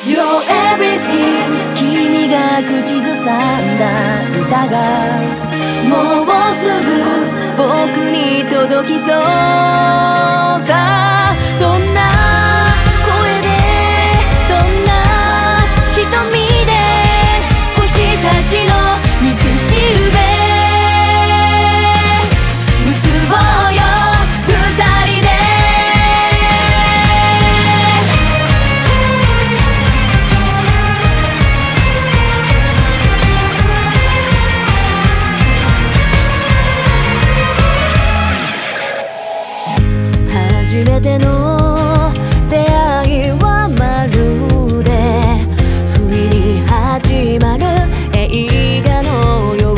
You're everything 君が口ずさんだ歌がもうすぐ僕に届きそうさ。どんな声でどんな瞳で星たちの道しるべ結ぼうよ二人で。初めての出会いはまるで不意に始まる映画のよう。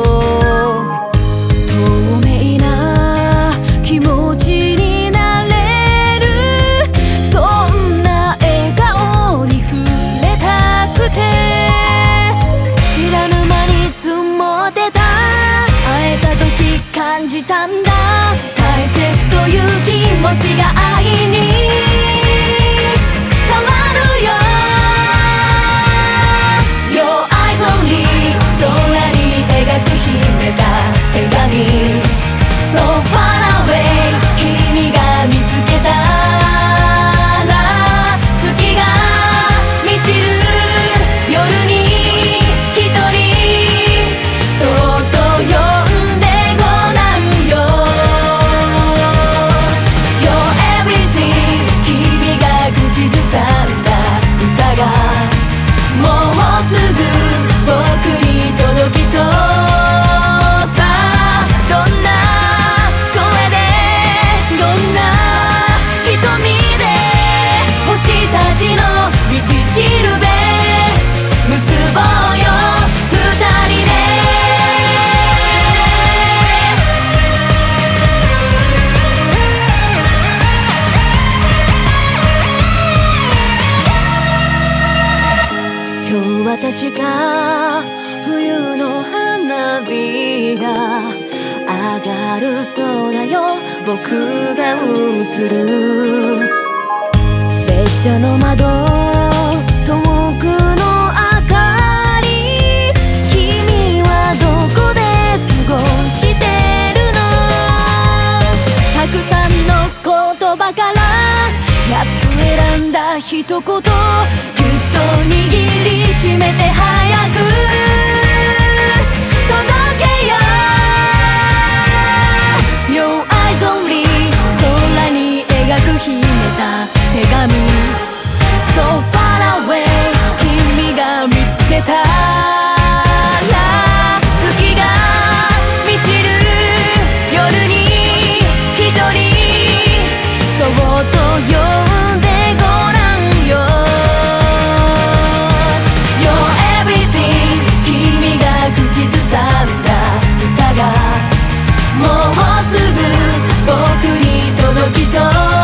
透明な気持ちになれるそんな笑顔に触れたくて知らぬ間に積もってた会えた時感じたんだ大切という気持ちが愛に変わるよ。 Your eyes only 空に描く秘めた手紙 So far away 君が見つけたら月が満ちる夜に一人そっと呼んでごらんよ。 You're everything 君が口ずさんだ歌がもうすぐ僕に届きそうさ。どんな声でどんな瞳で星たちの道しるべ結ぼうよ二人で。今日は確か冬の花火が上がる空よ僕が映る列車の窓遠くの明かり君はどこで過ごしてるの。たくさんの言葉からやっと選んだ一言ぎゅっと握りしめて早く届けよ。 Your eyes only 空に描く秘めた手紙 So far away 君が見つけたら月が満ちる夜に一人そっと呼んでごらんよ。 You're everything 君が口ずさんだ歌がもうすぐ僕に届きそう